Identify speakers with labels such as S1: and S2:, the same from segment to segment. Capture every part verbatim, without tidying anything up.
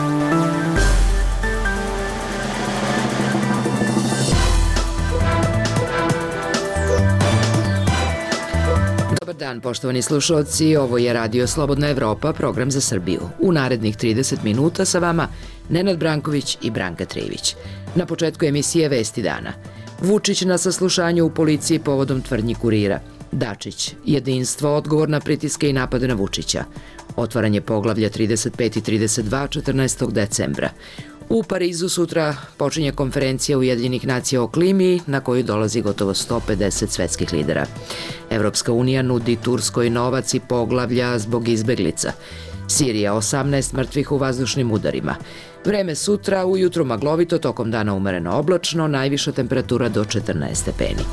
S1: Dobar dan, poštovani slušalci, ovo je Radio Slobodna Evropa, program za Srbiju. U narednih trideset minuta sa vama Nenad Branković i Branka Trivić. Na početku emisije Vesti dana. Vučić na saslušanju u policiji povodom tvrdnji Kurira. Dačić, jedinstvo, odgovor na pritiske i napade na Vučića. Otvaranje poglavlja trideset pet i trideset dva četrnaestog decembra. U Parizu sutra počinje konferencija Ujedinjenih nacija o klimi na koju dolazi gotovo sto pedeset svetskih lidera. Evropska unija nudi Turskoj novac i poglavlja zbog izbeglica. Sirija osamnaest mrtvih u vazdušnim udarima. Vreme sutra, ujutru maglovito, tokom dana umereno oblačno, najviša temperatura do četrnaest stepeni.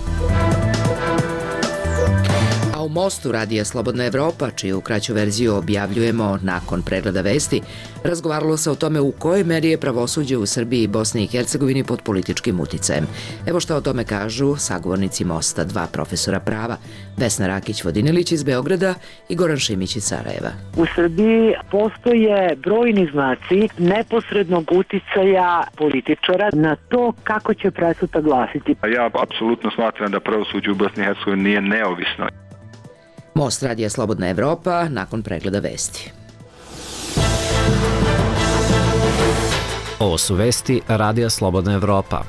S1: A u Mostu Radija Slobodna Evropa, čiju kraću verziju objavljujemo nakon pregleda vesti, razgovaralo se o tome u kojoj meri je pravosuđe u Srbiji i Bosni i Hercegovini pod političkim uticajem. Evo šta o tome kažu sagovornici Mosta, dva profesora prava, Vesna Rakić-Vodinilić iz Beograda i Goran Šimić iz Sarajeva.
S2: U Srbiji postoje brojni znaci neposrednog uticaja političara na to kako će presuda glasiti.
S3: Ja apsolutno smatram da pravosuđe u Bosni i Hercegovini nije neovisno.
S1: Most Radija Slobodna Evropa nakon pregleda vesti.
S4: Ovo su vesti Radija Slobodna Evropa.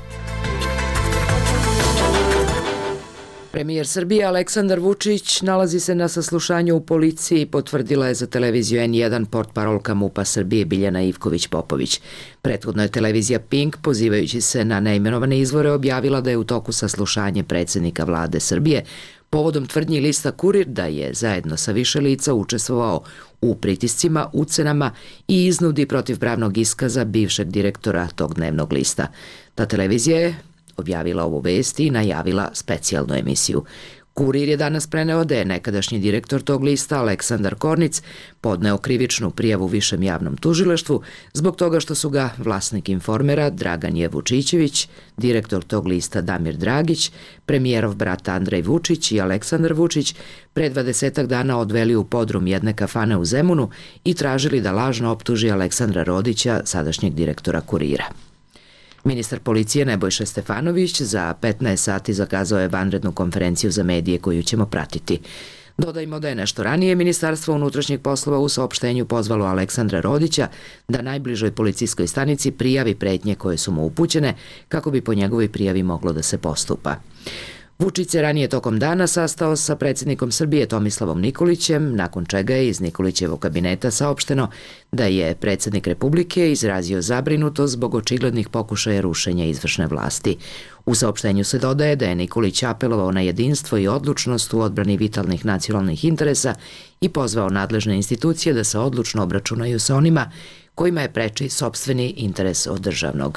S1: Premijer Srbije Aleksandar Vučić nalazi se na saslušanju u policiji, potvrdila je za televiziju en jedan portparolka MUP-a Srbije Biljana Ivković-Popović. Prethodno je televizija Pink, pozivajući se na neimenovane izvore, objavila da je u toku saslušanje predsjednika vlade Srbije povodom tvrdnji lista Kurir da je zajedno sa više lica učestvovao u pritiscima, ucenama i iznudi protivpravnog iskaza bivšeg direktora tog dnevnog lista. Ta televizija je objavila ovu vest i najavila specijalnu emisiju. Kurir je danas preneo da je nekadašnji direktor tog lista Aleksandar Kornic podneo krivičnu prijavu Višem javnom tužilaštvu zbog toga što su ga vlasnik Informera Dragan J. Vučićević, direktor tog lista Damir Dragić, premijerov brat Andrej Vučić i Aleksandar Vučić pre dvadesetak dana odveli u podrum jedne kafane u Zemunu i tražili da lažno optuži Aleksandra Rodića, sadašnjeg direktora Kurira. Ministar policije Nebojša Stefanović za petnaest sati zakazao je vanrednu konferenciju za medije koju ćemo pratiti. Dodajmo da je nešto ranije Ministarstvo unutrašnjih poslova u saopštenju pozvalo Aleksandra Rodića da najbližoj policijskoj stanici prijavi pretnje koje su mu upućene kako bi po njegovoj prijavi moglo da se postupa. Vučić se ranije tokom dana sastao sa predsjednikom Srbije Tomislavom Nikolićem, nakon čega je iz Nikolićevog kabineta saopšteno da je predsjednik Republike izrazio zabrinutost zbog očiglednih pokušaja rušenja izvršne vlasti. U saopštenju se dodaje da je Nikolić apelovao na jedinstvo i odlučnost u odbrani vitalnih nacionalnih interesa i pozvao nadležne institucije da se odlučno obračunaju sa onima kojima je preči sopstveni interes od državnog.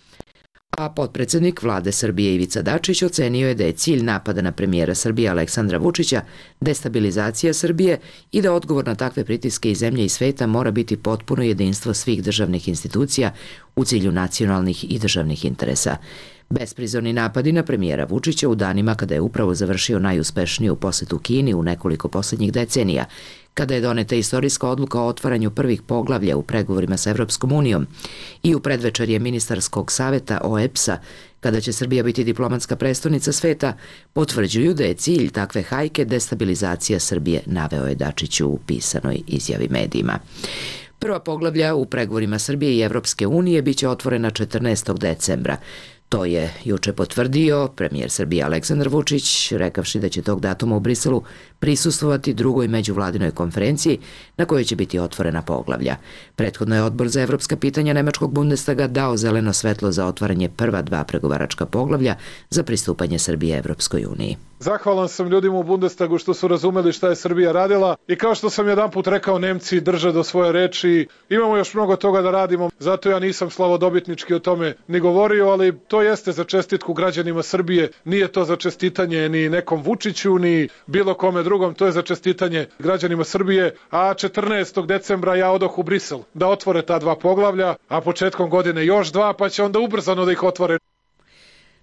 S1: A potpredsjednik vlade Srbije Ivica Dačić ocenio je da je cilj napada na premijera Srbije Aleksandra Vučića destabilizacija Srbije i da odgovor na takve pritiske iz zemlje i sveta mora biti potpuno jedinstvo svih državnih institucija u cilju nacionalnih i državnih interesa. Besprizorni napadi na premijera Vučića u danima kada je upravo završio najuspešniju posetu Kini u nekoliko posljednjih decenija, kada je doneta istorijska odluka o otvaranju prvih poglavlja u pregovorima sa Evropskom unijom i u predvečerje ministarskog saveta O E B S-a, kada će Srbija biti diplomatska prestonica sveta, potvrđuju da je cilj takve hajke destabilizacija Srbije, naveo je Dačić u pisanoj izjavi medijima. Prva poglavlja u pregovorima Srbije i Evropske unije biće otvorena četrnaestog decembra. To je juče potvrdio premijer Srbije Aleksandar Vučić, rekavši da će tog datuma u Briselu prisustvovati drugoj međuvladinoj konferenciji na kojoj će biti otvorena poglavlja. Prethodno je Odbor za evropska pitanja Nemačkog Bundestaga dao zeleno svetlo za otvaranje prva dva pregovaračka poglavlja za pristupanje Srbije Evropskoj uniji.
S5: Zahvalan sam ljudima u Bundestagu što su razumeli šta je Srbija radila i kao što sam jedan put rekao, Nemci drže do svoje reči. Imamo još mnogo toga da radimo, zato ja nisam slavodobitnički o tome ni govorio, ali to jeste za čestitku građanima Srbije. Nije to za čestitanje ni nekom Vučiću, ni bilo kome drugom, to je za čestitanje građanima Srbije. A četrnaestog decembra ja odoh u Brisel da otvore ta dva poglavlja, a početkom godine još dva, pa će onda ubrzano da ih otvore.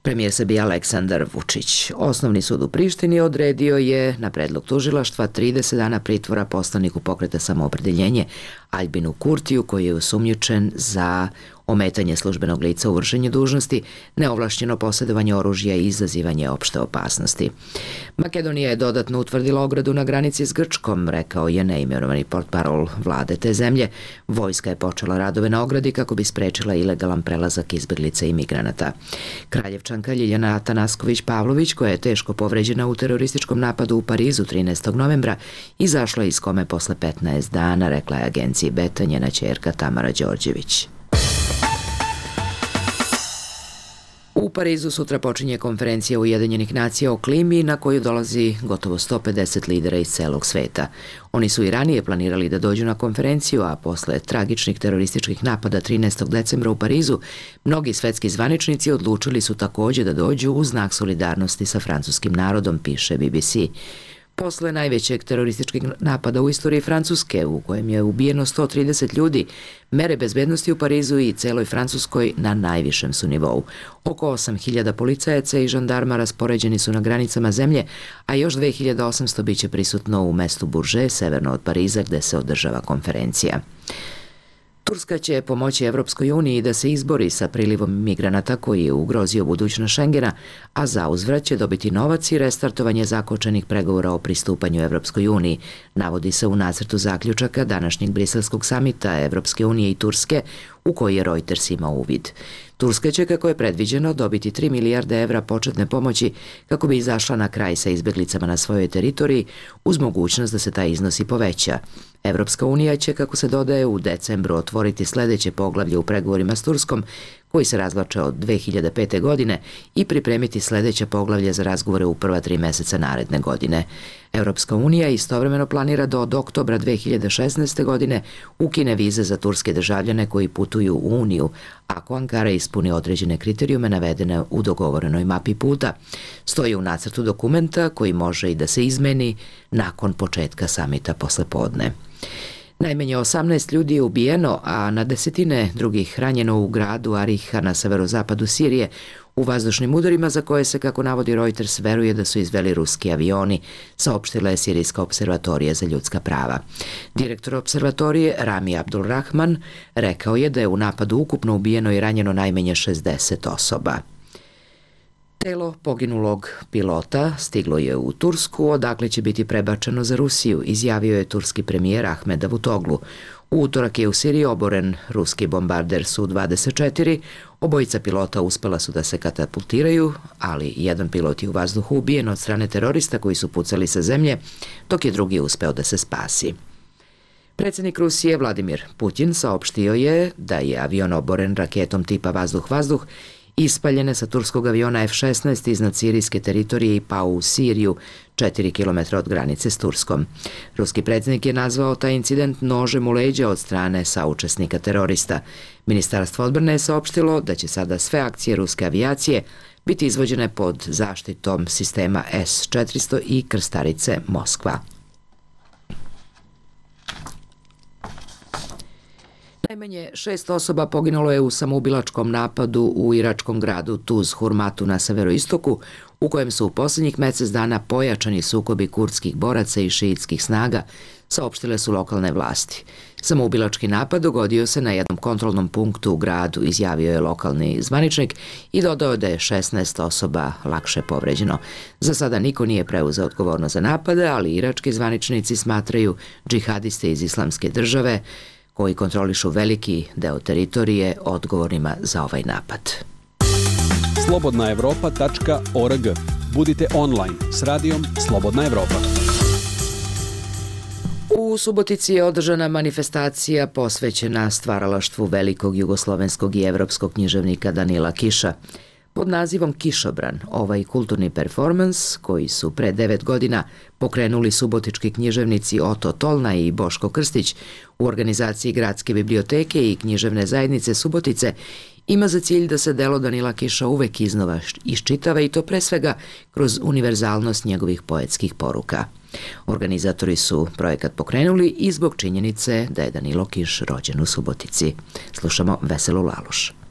S1: Premijer Srbije Aleksandar Vučić. Osnovni sud u Prištini odredio je na predlog tužilaštva trideset dana pritvora poslaniku Pokreta Samoopredeljenje Aljbinu Kurtiju, koji je osumnjičen za ometanje službenog lica u vršenju dužnosti, neovlašćeno posjedovanje oružja i izazivanje opšte opasnosti. Makedonija je dodatno utvrdila ogradu na granici s Grčkom, rekao je neimenovani portparol vlade te zemlje. Vojska je počela radove na ogradi kako bi sprečila ilegalan prelazak izbeglica i migranata. Kraljevčanka Ljiljana Atanasković-Pavlović, koja je teško povređena u terorističkom napadu u Parizu trinaestog novembra, izašla iz kome posle petnaest dana, rekla je agenciji Beta njena ćerka Tamara Đorđević. U Parizu sutra počinje konferencija Ujedinjenih nacija o klimi na koju dolazi gotovo sto pedeset lidera iz celog sveta. Oni su i ranije planirali da dođu na konferenciju, a posle tragičnih terorističkih napada trinaestog decembra u Parizu, mnogi svetski zvaničnici odlučili su takođe da dođu u znak solidarnosti sa francuskim narodom, piše B B C. Posle najvećeg terorističkih napada u istoriji Francuske, u kojem je ubijeno sto trideset ljudi, mere bezbednosti u Parizu i celoj Francuskoj na najvišem su nivou. Oko osam hiljada policajaca i žandarma raspoređeni su na granicama zemlje, a još dve hiljade osamsto biće prisutno u mestu Bourget, severno od Pariza, gde se održava konferencija. Turska će pomoći Evropskoj uniji da se izbori sa prilivom migranata koji je ugrozio budućnost Šengena, a za uzvrat će dobiti novac i restartovanje zakočenih pregovora o pristupanju Evropskoj uniji, navodi se u nacrtu zaključaka današnjeg briselskog samita Evropske unije i Turske, u koji je Reuters imao uvid. Turska će, kako je predviđeno, dobiti tri milijarde evra početne pomoći kako bi izašla na kraj sa izbeglicama na svojoj teritoriji, uz mogućnost da se taj iznos i poveća. Evropska unija će, kako se dodaje, u decembru otvoriti sledeće poglavlje u pregovorima s Turskom, koji se razvlače od dve hiljade pete. godine, i pripremiti sledeće poglavlje za razgovore u prva tri meseca naredne godine. Evropska unija istovremeno planira da od oktobra dve hiljade šesnaeste. godine ukine vize za turske državljane koji putuju u Uniju, ako Ankara ispuni određene kriterijume navedene u dogovorenoj mapi puta. Stoji u nacrtu dokumenta koji može i da se izmeni nakon početka samita posle podne. Najmanje osamnaest ljudi je ubijeno, a na desetine drugih ranjeno u gradu Ariha na severozapadu Sirije u vazdušnim udarima za koje se, kako navodi Reuters, veruje da su izveli ruski avioni, saopštila je Sirijska observatorija za ljudska prava. Direktor observatorije Rami Abdulrahman rekao je da je u napadu ukupno ubijeno i ranjeno najmanje šezdeset osoba. Telo poginulog pilota stiglo je u Tursku, odakle će biti prebačeno za Rusiju, izjavio je turski premijer Ahmed Davutoglu. U utorak je u Siriji oboren ruski bombarder Su dvadeset četiri, obojica pilota uspela su da se katapultiraju, ali jedan pilot je u vazduhu ubijen od strane terorista koji su pucali sa zemlje, dok je drugi uspeo da se spasi. Predsjednik Rusije Vladimir Putin saopštio je da je avion oboren raketom tipa vazduh-vazduh ispaljene sa turskog aviona F šesnaest iznad sirijske teritorije i pao u Siriju, četiri kilometra od granice s Turskom. Ruski predsjednik je nazvao taj incident nožem u leđa od strane saučesnika terorista. Ministarstvo odbrane je saopštilo da će sada sve akcije ruske avijacije biti izvođene pod zaštitom sistema S četiristo i krstarice Moskva. Najmanje šest osoba poginulo je u samoubilačkom napadu u iračkom gradu Tuz Hurmatu na severoistoku, u kojem su u posljednjih mesec dana pojačani sukobi kurdskih boraca i šiitskih snaga, saopštile su lokalne vlasti. Samoubilački napad dogodio se na jednom kontrolnom punktu u gradu, izjavio je lokalni zvaničnik i dodao da je šesnaest osoba lakše povređeno. Za sada niko nije preuzeo odgovornost za napade, ali irački zvaničnici smatraju džihadiste iz Islamske države, koji kontrolišu veliki deo teritorije, odgovornima za ovaj napad.
S6: slobodna evropa tačka org. Budite online s radijom Slobodna Evropa.
S1: U Subotici je održana manifestacija posvećena stvaralaštvu velikog jugoslovenskog i evropskog književnika Danila Kiša. Pod nazivom Kišobran, ovaj kulturni performans, koji su pre devet godina pokrenuli subotički književnici Oto Tolna i Boško Krstić u organizaciji Gradske biblioteke i književne zajednice Subotice, ima za cilj da se delo Danila Kiša uvek iznova iščitava, i to pre svega kroz univerzalnost njegovih poetskih poruka. Organizatori su projekat pokrenuli i zbog činjenice da je Danilo Kiš rođen u Subotici. Slušamo Veselu Laluš.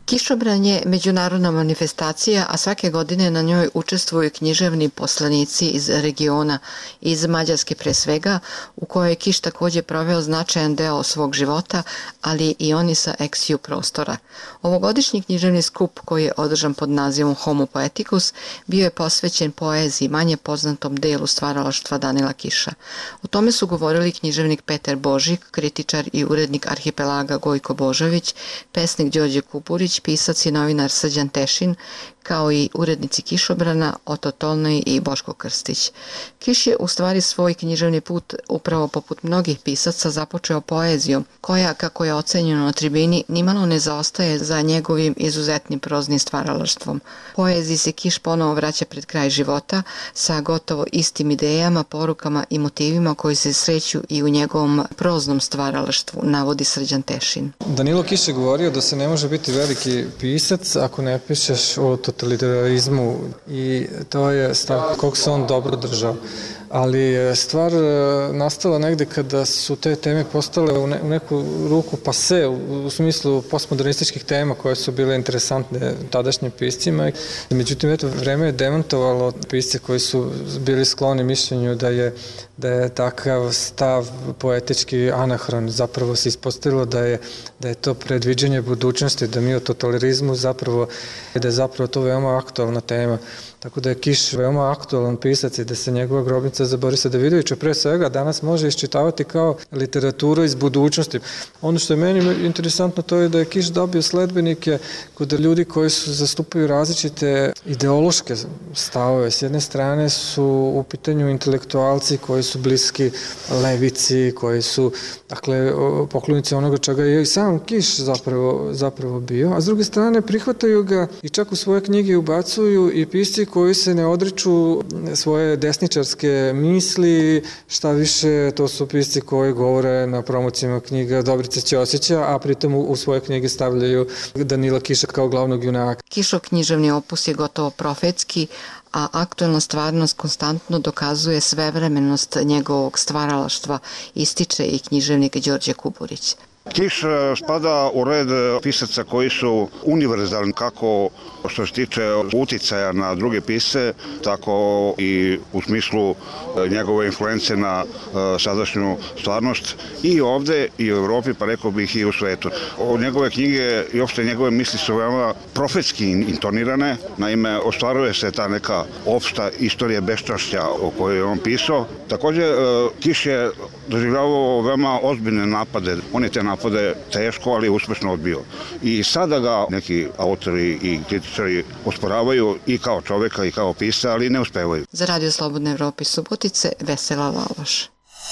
S7: Kišobran je međunarodna manifestacija, a svake godine na njoj učestvuju književni poslanici iz regiona, iz Mađarske pre svega, u kojoj je Kiš takođe proveo značajan deo svog života, ali i oni sa eksiju prostora. Ovogodišnji književni skup, koji je održan pod nazivom Homo Poeticus, bio je posvećen poeziji, manje poznatom delu stvaralaštva Danila Kiša. O tome su govorili književnik Petar Božik, kritičar i urednik Arhipelaga Gojko Božović, pesnik Đorđe Kupurić, pisac i novinar Srđan Tešin, kao i urednici Kišobrana Oto Tolnoj i Boško Krstić. Kiš je u stvari svoj književni put, upravo poput mnogih pisaca, započeo poezijom, koja, kako je ocenjeno na tribini, nimalo ne zaostaje za njegovim izuzetnim proznim stvaralaštvom. Poeziji se Kiš ponovo vraća pred kraj života sa gotovo istim idejama, porukama i motivima koji se sreću i u njegovom proznom stvaralaštvu, navodi Srđan Tešin.
S8: Danilo Kiš je govorio da se ne može biti veliki pisac ako ne pišeš o totalitarizmu, i to je stav kog se on dobro držao. Ali stvar nastala negde kada su te teme postale u, ne, u neku ruku pase, u, u smislu postmodernističkih tema koje su bile interesantne tadašnjim piscima. Međutim, eto, vreme je demontovalo pisce koji su bili skloni mišljenju da je, da je takav stav poetički anahron. Zapravo se ispostavilo da je, da je to predviđanje budućnosti, da mi o totalitarizmu zapravo, da je zapravo to veoma aktualna tema. Tako da je Kiš veoma aktualan pisac i da se njegova grobnica za Borisa Davidovića pre svega danas može iščitavati kao literatura iz budućnosti. Ono što je meni interesantno to je da je Kiš dobio sledbenike kod ljudi koji su zastupaju različite ideološke stavove. S jedne strane su u pitanju intelektualci koji su bliski levici, koji su, dakle, poklonici onoga čega je i sam Kiš zapravo, zapravo bio, a s druge strane prihvataju ga i čak u svoje knjige ubacuju i pisci koji se ne odriču svoje desničarske misli, šta više, to su pisci koji govore na promocijama knjiga Dobrice Ćosića, a pritom u svoje knjige stavljaju Danila Kiša kao glavnog junaka.
S7: Kišov književni opus je gotovo profetski, a aktualna stvarnost konstantno dokazuje svevremenost njegovog stvaralaštva, ističe i književnik Đorđe Kupurić.
S9: Kiš spada u red pisaca koji su univerzalni kako što se tiče uticaja na druge pisce, tako i u smislu njegove influence na sadašnju stvarnost i ovde i u Evropi, pa rekao bih i u svetu. Njegove knjige i uopšte njegove misli su veoma profetski intonirane, naime ostvaruje se ta neka opšta istorija beščašća o kojoj je on pisao. Takođe, Kiš je doživljavao veoma ozbiljne napade, on je te napade teško, ali uspešno odbio. I sada ga neki autori i kritičari osporavaju i kao čoveka i kao pisca, ali ne uspevaju.
S7: Za Radio Slobodne Evrope Subotice, Vesela Laloš.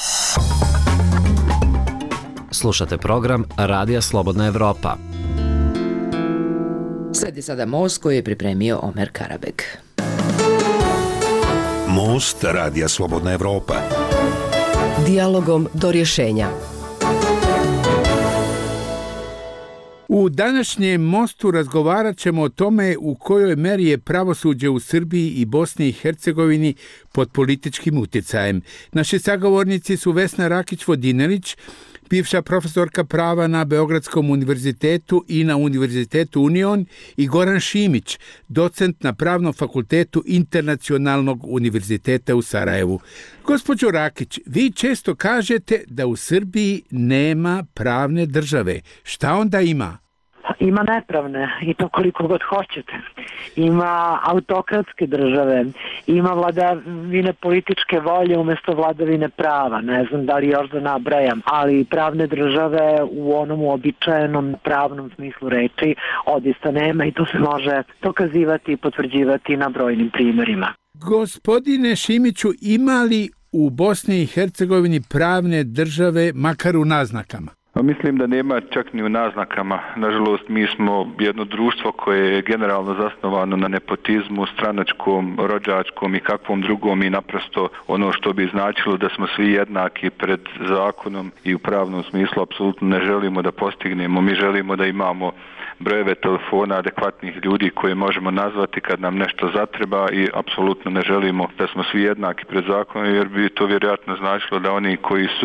S4: Slušate program Radija Slobodna Evropa.
S1: Sledi sada Most koji je pripremio Omer Karabeg.
S10: Most Radija Slobodna Evropa.
S11: Dijalogom do rješenja.
S12: U današnjem Mostu razgovarat ćemo o tome u kojoj meri je pravosuđe u Srbiji i Bosni i Hercegovini pod političkim utjecajem. Naši sagovornici su Vesna Rakić-Vodinelić, bivša profesorka prava na Beogradskom univerzitetu i na Univerzitetu Union, i Goran Šimić, docent na Pravnom fakultetu Internacionalnog univerziteta u Sarajevu. Gospođo Rakić, vi često kažete da u Srbiji nema pravne države. Šta onda ima?
S2: Ima nepravne, i to koliko god hoćete. Ima autokratske države, ima vladavine političke volje umjesto vladavine prava. Ne znam da li još da nabrajam, ali pravne države u onom uobičajenom pravnom smislu reči odista nema i to se može dokazivati i potvrđivati na brojnim primjerima.
S12: Gospodine Šimiću, ima li u Bosni i Hercegovini pravne države, makar u naznakama?
S3: Mislim da nema čak ni u naznakama. Nažalost, mi smo jedno društvo koje je generalno zasnovano na nepotizmu, stranačkom, rođačkom i kakvom drugom, i naprosto ono što bi značilo da smo svi jednaki pred zakonom i u pravnom smislu apsolutno ne želimo da postignemo. Mi želimo da imamo brojeve telefona adekvatnih ljudi koje možemo nazvati kad nam nešto zatreba i apsolutno ne želimo da smo svi jednaki pred zakonom, jer bi to vjerojatno značilo da oni koji su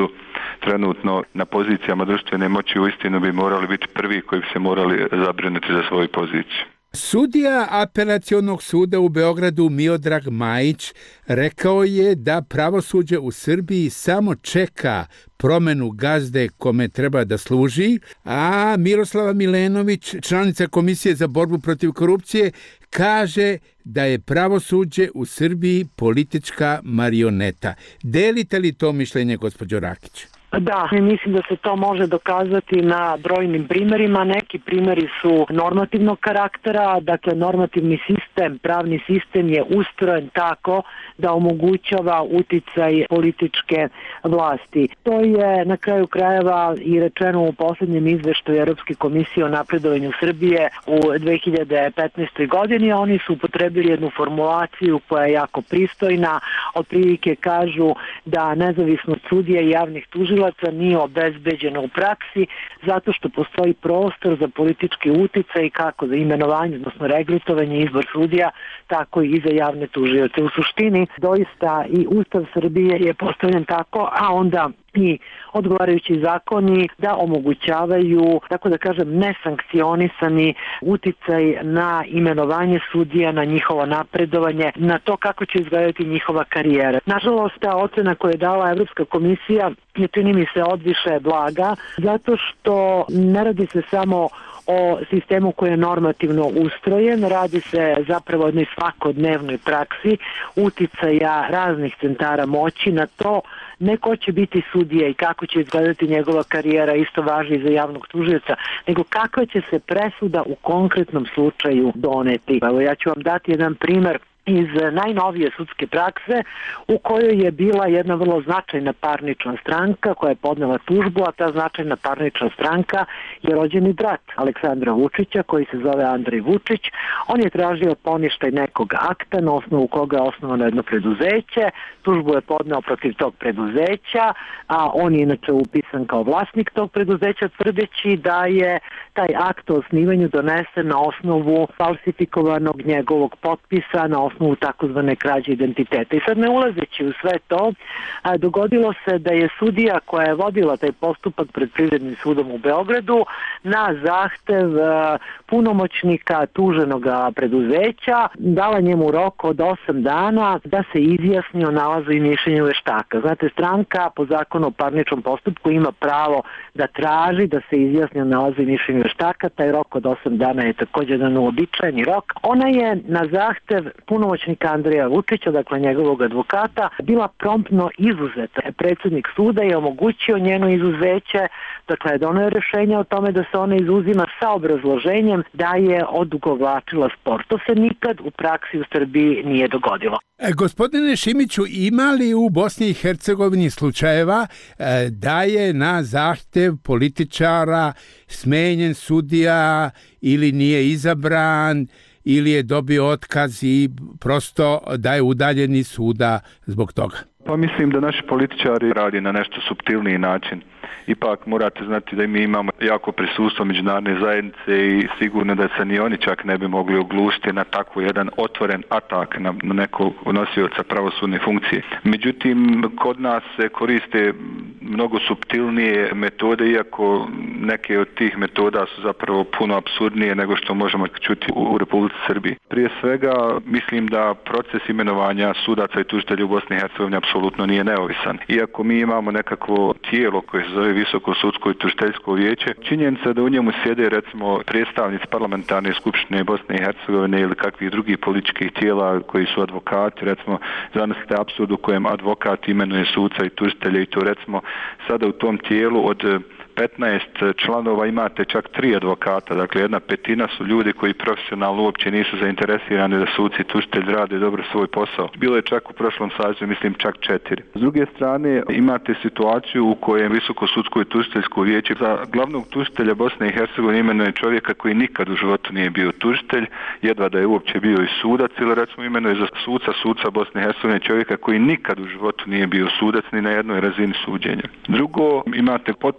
S3: trenutno na pozicijama društvene moći uistinu bi morali biti prvi koji bi se morali zabrinuti za svoju poziciju.
S12: Sudija Apelacionog suda u Beogradu Miodrag Majić rekao je da pravosuđe u Srbiji samo čeka promenu gazde kome treba da služi, a Miroslava Milenović, članica Komisije za borbu protiv korupcije, kaže da je pravosuđe u Srbiji politička marioneta. Delite li to mišljenje, gospođo Rakić?
S2: Da, mislim da se to može dokazati na brojnim primerima. Neki primeri su normativnog karaktera, dakle normativni sistem, pravni sistem je ustrojen tako da omogućava uticaj političke vlasti. To je na kraju krajeva i rečeno u poslednjem izveštaju Europske komisije o napredovanju Srbije u dve hiljade petnaestoj godini. Oni su upotrebili jednu formulaciju koja je jako pristojna, otprilike kažu da nezavisnost sudija i javnih tužilaca nije obezbeđeno u praksi zato što postoji prostor za politički uticaj kako za imenovanje, odnosno regrutovanje i izbor sudija, tako i za javne tužioce. U suštini, doista i Ustav Srbije je postavljen tako, a onda i odgovarajući zakoni da omogućavaju, tako da kažem, nesankcionisani uticaj na imenovanje sudija, na njihovo napredovanje, na to kako će izgledati njihova karijera. Nažalost, ta ocena koju je dala Evropska komisija je, čini mi se, odviše blaga, zato što ne radi se samo o sistemu koji je normativno ustrojen, radi se zapravo o jednoj svakodnevnoj praksi uticaja raznih centara moći na to ne ko će biti sudija i kako će izgledati njegova karijera, isto važi za javnog tužioca, nego kakva će se presuda u konkretnom slučaju doneti. Evo, ja ću vam dati jedan primer iz najnovije sudske prakse u kojoj je bila jedna vrlo značajna parnična stranka koja je podnela tužbu, a ta značajna parnična stranka je rođeni brat Aleksandra Vučića koji se zove Andrej Vučić. On je tražio poništaj nekog akta na osnovu koga je osnovano jedno preduzeće, tužbu je podneo protiv tog preduzeća, a on je inače upisan kao vlasnik tog preduzeća tvrdeći da je taj akt o osnivanju donesen na osnovu falsifikovanog njegovog potpisa, na osnovu takozvane krađe identiteta. I sad, ne ulazeći u sve to, a, dogodilo se da je sudija koja je vodila taj postupak pred Privrednim sudom u Beogradu na zahtev a, punomoćnika tuženog preduzeća dala njemu rok od osam dana da se izjasni o nalazu i mišljenju veštaka. Znate, stranka po zakonu o parničnom postupku ima pravo da traži da se izjasni o nalazu i mišljenju veštaka. Taj rok od osam dana je također jedan uobičajeni rok. Ona je na zahtev punomoćnika Andreja Vučića, dakle njegovog advokata, bila promptno izuzeta. Predsjednik suda je omogućio njeno izuzeće, dakle doneo rešenje o tome da se ona izuzima sa obrazloženjem da je odugovlačila spor. To se nikad u praksi u Srbiji nije dogodilo.
S12: E, gospodine Šimiću, ima li u Bosni i Hercegovini slučajeva e, da je na zahtev političara smenjen sudija ili nije izabran ili je dobio otkaz i prosto da je udaljen iz suda zbog toga?
S3: Pa mislim da naši političari radi na nešto suptilniji način. Ipak morate znati da mi imamo jako prisustvo međunarodne zajednice i sigurno da se ni oni čak ne bi mogli oglušiti na tako jedan otvoren atak na nekog nosioca pravosudne funkcije. Međutim, kod nas se koriste mnogo suptilnije metode, iako neke od tih metoda su zapravo puno apsurdnije nego što možemo čuti u Republici Srbiji. Prije svega, mislim da proces imenovanja sudaca i tužitelja u Bosni i Hercegovini apsolutno nije neovisan. Iako mi imamo nekakvo tijelo koje se zove Visoko sudsko i tužiteljsko vijeće, činjenica da u njemu sjede recimo predstavnici parlamentarne skupštine Bosne i Hercegovine ili kakvih drugih političkih tijela koji su advokati, recimo zamislite apsurd u kojem advokat imenuje suca i tužitelja i to recimo sada u tom tijelu od petnaest članova imate čak tri advokata, dakle jedna petina su ljudi koji profesionalno uopće nisu zainteresirani da suci i tužitelji rade dobro svoj posao. Bilo je čak u prošlom sazivu, mislim čak četiri. S druge strane imate situaciju u kojem Visoko sudsko i tužiteljsko vijeće za glavnog tužitelja Bosne i Hercegovine imenuje čovjeka koji nikad u životu nije bio tužitelj, jedva da je uopće bio i sudac, ili recimo imenuje za suca suca Bosne i Hercegovine čovjeka koji nikad u životu nije bio sudac ni na jednoj razini suđenja. Drugo, imate potpuno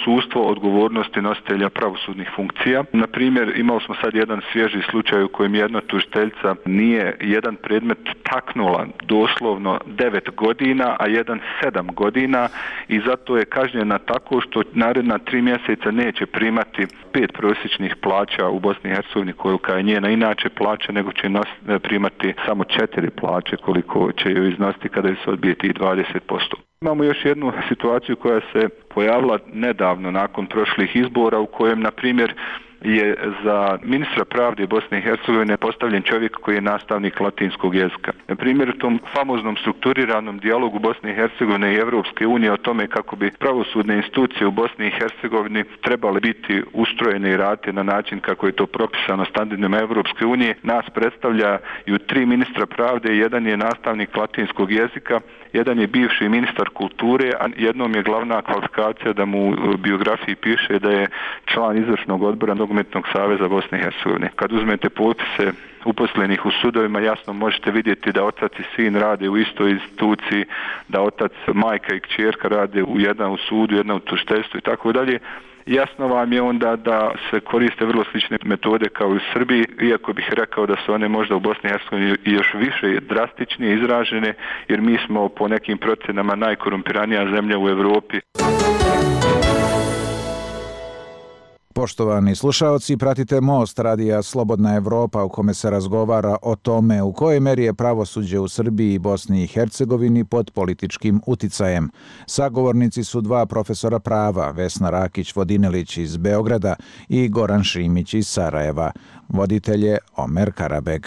S3: odsustvo odgovornosti nositelja pravosudnih funkcija. Na primjer, imali smo sad jedan svježi slučaj u kojem jedna tužiteljica nije jedan predmet taknula doslovno devet godina, a jedan sedam godina i zato je kažnjena tako što naredna tri mjeseca neće primati pet prosječnih plaća u Bosni i Hercegovini kolika je njena inače plaća, nego će nos, primati samo četiri plaće koliko će joj iznositi kada se odbije tih dvadeset posto. Imamo još jednu situaciju koja se pojavila nedavno nakon prošlih izbora u kojem, na primjer, je za ministra pravde Bosne i Hercegovine postavljen čovjek koji je nastavnik latinskog jezika. Na primjer, u tom famoznom strukturiranom dijalogu Bosne i Hercegovine i Evropske unije o tome kako bi pravosudne institucije u Bosni i Hercegovini trebale biti ustrojene i raditi na način kako je to propisano standardima Evropske unije, nas predstavljaju tri ministra pravde, jedan je nastavnik latinskog jezika, jedan je bivši ministar kulture, a jednom je glavna kvalifikacija da mu u biografiji piše da je član izvršnog odbora Nogometnog saveza Bosne i Hercegovine. Kad uzmete popise uposlenih u sudovima, jasno možete vidjeti da otac i sin rade u istoj instituciji, da otac, majka i kćerka rade u jedna u sudu, jedna u tužiteljstvu i tako dalje. Jasno vam je onda da se koriste vrlo slične metode kao i u Srbiji, iako bih rekao da su one možda u Bosni i Hercegovini još više drastičnije izražene, jer mi smo po nekim procjenama najkorumpiranija zemlja u Europi.
S13: Poštovani slušaoci, pratite Most radija Slobodna Evropa u kome se razgovara o tome u kojoj meri je pravosuđe u Srbiji i Bosni i Hercegovini pod političkim uticajem. Sagovornici su dva profesora prava, Vesna Rakić-Vodinelić iz Beograda i Goran Šimić iz Sarajeva. Voditelj je Omer Karabeg.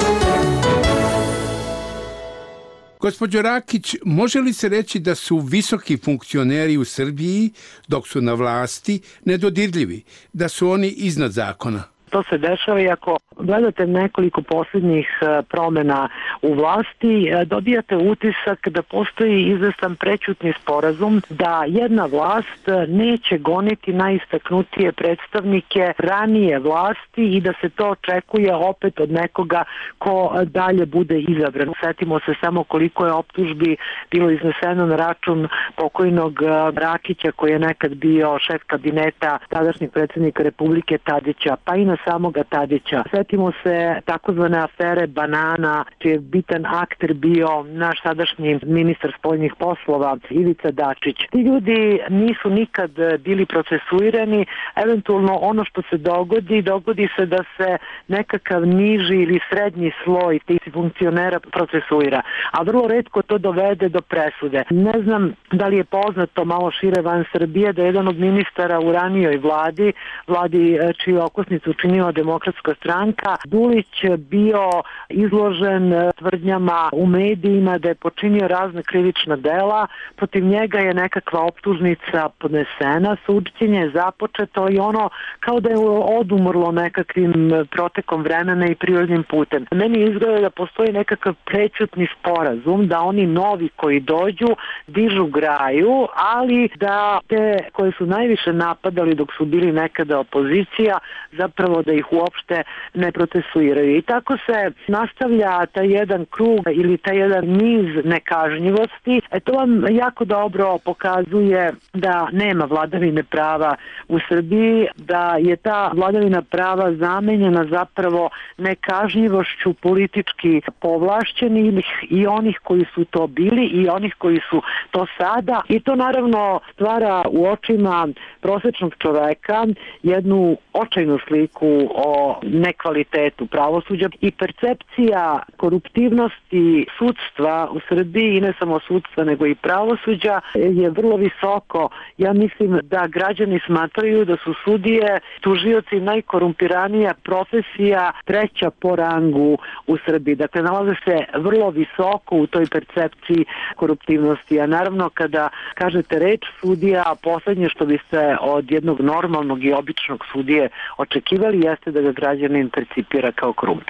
S12: Gospođo Rakić, može li se reći da su visoki funkcioneri u Srbiji, dok su na vlasti, nedodirljivi, da su oni iznad zakona?
S2: To se dešava i ako gledate nekoliko posljednjih promjena u vlasti, dobijate utisak da postoji izvestan prećutni sporazum da jedna vlast neće goniti najistaknutije predstavnike ranije vlasti i da se to očekuje opet od nekoga ko dalje bude izabran. Sjetimo se samo koliko je optužbi bilo izneseno na račun pokojnog Rakića koji je nekad bio šef kabineta tadašnjeg predsjednika Republike Tadića, pa i na samoga Tadića. Sjetimo se takozvane afere Banana, čiji je bitan akter bio naš sadašnji ministar spoljnih poslova Ivica Dačić. Ti ljudi nisu nikad bili procesuirani, eventualno ono što se dogodi, dogodi se da se nekakav niži ili srednji sloj tih funkcionera procesuira, a vrlo retko to dovede do presude. Ne znam da li je poznato malo šire van Srbije da je jedan od ministara u ranijoj vladi, vladi čiju okosnicu činila Demokratska stranka, Dulić bio izložen tvrdnjama u medijima da je počinio razne krivična dela, protiv njega je nekakva optužnica podnesena, suđenje je započeto i ono kao da je odumrlo nekakvim protekom vremena i prirodnim putem. Meni izgleda da postoji nekakav prećutni sporazum, da oni novi koji dođu dižu graju, ali da te koje su najviše napadali dok su bili nekada opozicija, zapravo da ih uopšte ne procesuiraju. I tako se nastavlja taj jedan krug ili taj jedan niz nekažnjivosti. E to vam jako dobro pokazuje da nema vladavine prava u Srbiji, da je ta vladavina prava zamenjena zapravo nekažnjivošću politički povlašćenih i onih koji su to bili i onih koji su to sada. I to naravno stvara u očima prosječnog čoveka jednu očajnu sliku o nekvalitetu pravosuđa i percepcija koruptivnosti sudstva u Srbiji, i ne samo sudstva nego i pravosuđa, je vrlo visoko. Ja mislim da građani smatraju da su sudije, tužioci najkorumpiranija profesija, treća po rangu u Srbiji. Dakle, nalaze se vrlo visoko u toj percepciji koruptivnosti. A naravno, kada kažete reč sudija, poslednje što biste od jednog normalnog i običnog sudije očekivali jeste da ga građanin percipira kao korumpirano.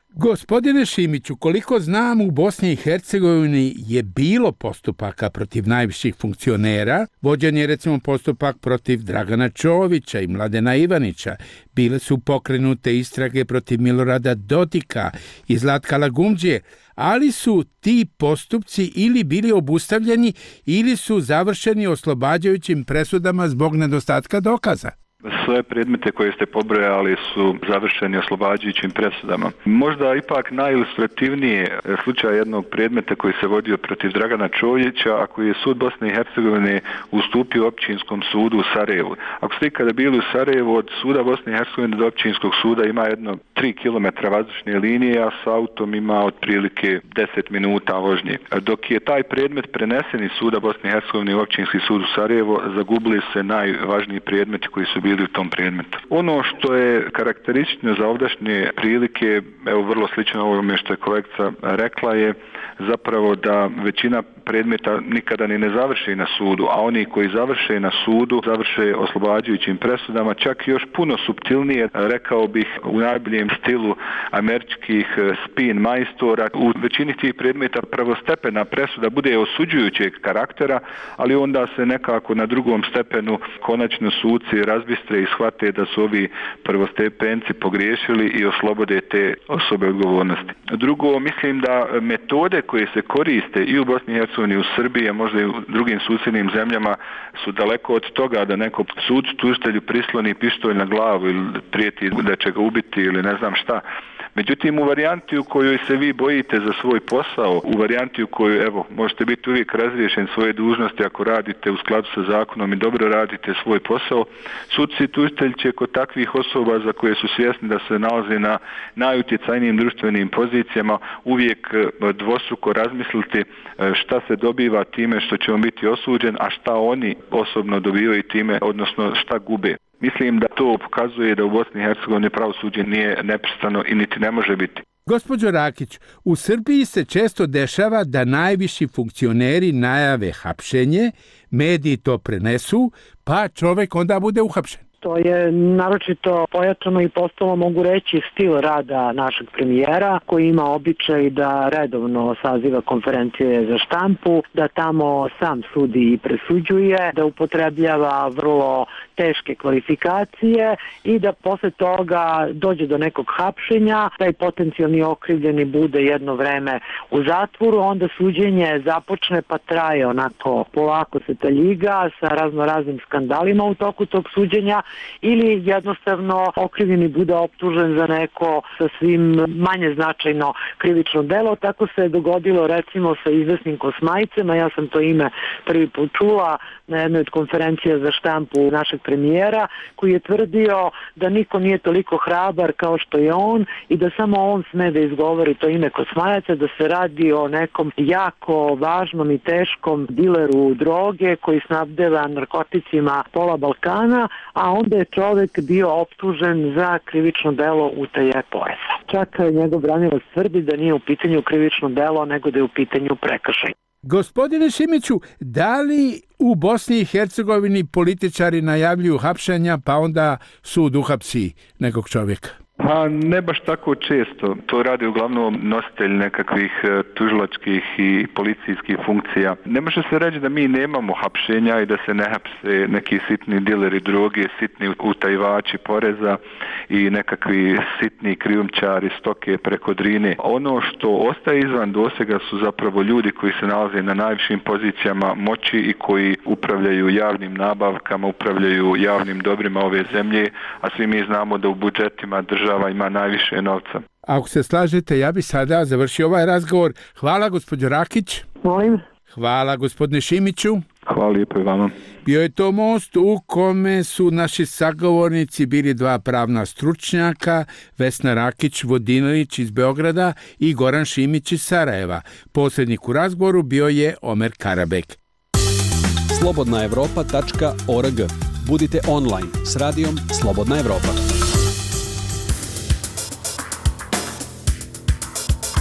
S12: Gospodine Šimiću, koliko znam, u Bosni i Hercegovini je bilo postupaka protiv najviših funkcionera. Vođen je recimo postupak protiv Dragana Čovića i Mladena Ivanića. Bile su pokrenute istrage protiv Milorada Dodika i Zlatka Lagumđije, ali su ti postupci ili bili obustavljeni ili su završeni oslobađajućim presudama zbog nedostatka dokaza.
S3: Sve predmete koje ste pobrojali su završeni oslobađajućim presudama. Možda ipak najilustrativnije slučaj jednog predmeta koji se vodio protiv Dragana Čovića, a koji je sud Bosne i Hercegovine ustupio općinskom sudu u Sarajevu. Ako ste ikada bili u Sarajevu, od suda Bosne i Hercegovine do općinskog suda ima jedno tri kilometra vazdušne linije, a s autom ima otprilike deset minuta vožnje. Dok je taj predmet prenesen iz suda Bosne i Hercegovine u općinski sud u Sarajevo, zagubili se najvažniji predmeti koji su bili u tom predmetu. Ono što je karakteristično za ovdašnje prilike, evo vrlo slično ovome što je kolegica rekla, je zapravo da većina predmeta nikada ni ne završi na sudu, a oni koji završe na sudu završe oslobađajućim presudama, čak još puno suptilnije, rekao bih u najboljem stilu američkih spin majstora. U većini tih predmeta prvostepena presuda bude osuđujućeg karaktera, ali onda se nekako na drugom stepenu konačno suci razbistre i shvate da su ovi prvostepenci pogriješili i oslobode te osobe odgovornosti. Drugo, mislim da metode koje se koriste i u Bosni i Hercegovini, u Srbiji, a možda i u drugim susjednim zemljama su daleko od toga da neko sucu tužitelju prisloni pištolj na glavu ili prijeti da će ga ubiti ili ne znam šta. Međutim, u varijanti u kojoj se vi bojite za svoj posao, u varijanti u kojoj, evo, možete biti uvijek razriješen svoje dužnosti ako radite u skladu sa zakonom i dobro radite svoj posao, suci i tužitelj će kod takvih osoba za koje su svjesni da se nalaze na najutjecajnijim društvenim pozicijama uvijek dvostruko razmisliti šta se dobiva time što će on biti osuđen, a šta oni osobno dobivaju time, odnosno šta gube. Mislim da to pokazuje da u Bosni i Hercegovini pravosuđe nije neprestano i niti ne može biti.
S12: Gospođo Rakić, u Srbiji se često dešava da najviši funkcioneri najave hapšenje, mediji to prenesu, pa čovek onda bude uhapšen.
S2: To je naročito pojačano i postalo, mogu reći, stil rada našeg premijera, koji ima običaj da redovno saziva konferencije za štampu, da tamo sam sudi i presuđuje, da upotrebljava vrlo teške kvalifikacije i da posle toga dođe do nekog hapšenja, taj potencijalni okrivljeni bude jedno vreme u zatvoru, onda suđenje započne pa traje onako, polako se taljiga sa razno raznim skandalima u toku tog suđenja, ili jednostavno okrivljeni bude optužen za neko sasvim manje značajno krivično delo. Tako se je dogodilo recimo sa izvesnim Kosmajcem, a ja sam to ime prvi put čula na jednoj od konferencija za štampu našeg premijera, koji je tvrdio da niko nije toliko hrabar kao što je on i da samo on sme da izgovori to ime Kosmajaca, da se radi o nekom jako važnom i teškom dileru droge koji snabdeva narkoticima pola Balkana, a onda je čovek bio optužen za krivično delo utaje poreza. Čak njegov branilac tvrdi da nije u pitanju krivično delo, nego da je u pitanju prekršaj.
S12: Gospodine Šimiću, da li u Bosni i Hercegovini političari najavljuju hapšenja pa onda sud uhapsi nekog čovjeka?
S3: Pa ne baš tako često. To radi uglavnom nositelj nekakvih tužilačkih i policijskih funkcija. Ne može se reći da mi nemamo hapšenja i da se ne hapse neki sitni dileri droge, sitni utajivači poreza i nekakvi sitni krijumčari stoke preko Drine. Ono što ostaje izvan dosega su zapravo ljudi koji se nalaze na najvišim pozicijama moći i koji upravljaju javnim nabavkama, upravljaju javnim dobrima ove zemlje, a svi mi znamo da u budžetima država ima najviše novca.
S12: Ako se slažete, ja bi sada završio ovaj razgovor. Hvala, gospođo Rakić.
S2: Molim.
S12: Hvala, gospodine Šimiću.
S3: Hvala lijepo i vama.
S12: Bio je to most u kome su naši sagovornici bili dva pravna stručnjaka, Vesna Rakić Vodinilić iz Beograda i Goran Šimić iz Sarajeva. Posrednik u razgovoru bio je Omer Karabek.
S6: slobodna evropa tačka org. Budite online s radijom Slobodna Evropa.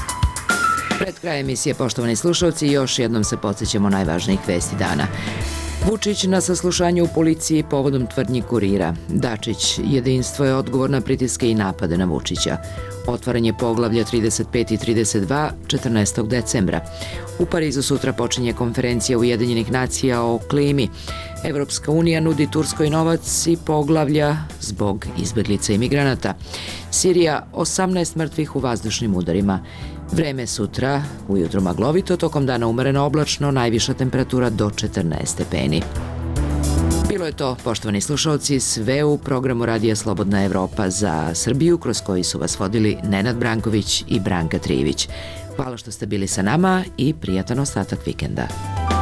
S1: Pred krajem emisije, poštovani slušalci, još jednom se podsjećamo najvažnijih vesti dana. Vučić na saslušanju u policiji povodom tvrdnji Kurira. Dačić, jedinstvo je odgovor na pritiske i napade na Vučića. Otvaranje poglavlja trideset pet i trideset dva četrnaestog decembra. U Parizu sutra počinje konferencija Ujedinjenih nacija o klimi. Evropska unija nudi Turskoj novac i poglavlja zbog izbeglica i migranata. Sirija, osamnaest mrtvih u vazdušnim udarima. Vreme sutra, ujutro maglovito, tokom dana umereno oblačno, najviša temperatura do četrnaest stepeni. Bilo je to, poštovani slušalci, sve u programu Radija Slobodna Evropa za Srbiju, kroz koji su vas vodili Nenad Branković i Branka Trijević. Hvala što ste bili sa nama i prijatan ostatak vikenda.